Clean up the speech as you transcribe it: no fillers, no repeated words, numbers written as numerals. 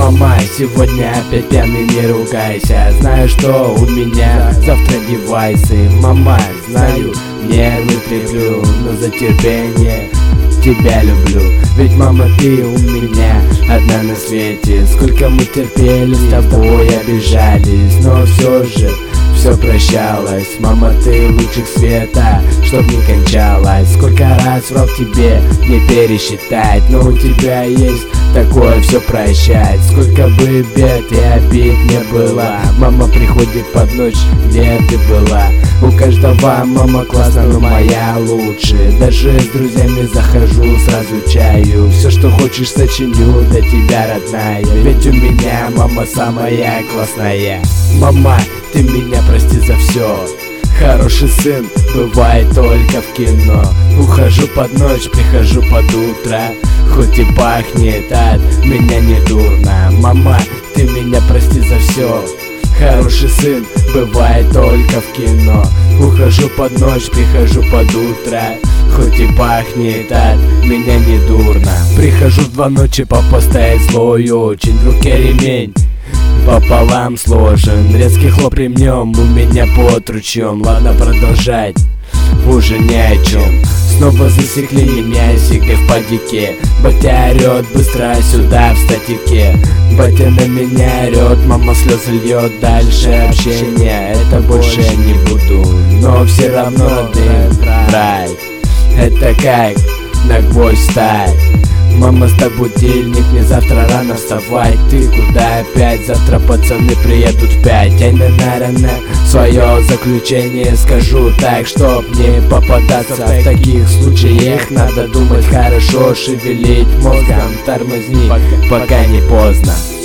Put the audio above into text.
Мама, сегодня опять пьяный, не ругайся. Знаю, что у меня завтра девайсы. Мама, знаю, нервы треплю, но за терпение тебя люблю. Ведь, мама, ты у меня одна на свете. Сколько мы терпели, с тобой обижались, но все же все прощалось. Мама, ты лучик света, чтоб не кончалось. Сколько раз врал тебе не пересчитать, но у тебя есть такое все прощать. Сколько бы бед и обид не было, мама приходит под ночь, где ты была. У каждого мама классно, но моя лучше. Даже с друзьями захожу, сразу чаю. Все, что хочешь, сочиню для тебя, родная. Ведь у меня мама самая классная. Мама, ты меня прости за все. Хороший сын бывает только в кино. Ухожу под ночь, прихожу под утро. Хоть и пахнет от меня не дурно. Мама, ты меня прости за все. Хороший сын бывает только в кино. Ухожу под ночь, прихожу под утро. Хоть и пахнет от меня не дурно. Прихожу в 2 ночи, папа стоит злой очень. В руке ремень пополам сложен, резкий хлоп ремнем у меня под ручьем. Ладно, продолжать уже ни о чем. Снова засекли меня, сигай в падике. Батя орет, быстро сюда в статике. Батя на меня орет, мама слезы льет. Дальше общения, это больше не буду. Но все равно родным брать, это как на гвоздь стать. Мама, ставь будильник, мне завтра рано вставать. Ты куда опять? Завтра пацаны приедут в 5. Ай-на-на-на-на, свое заключение скажу так, чтоб не попадаться в таких случаях. Надо думать хорошо, шевелить мозгом, тормозни, пока не поздно.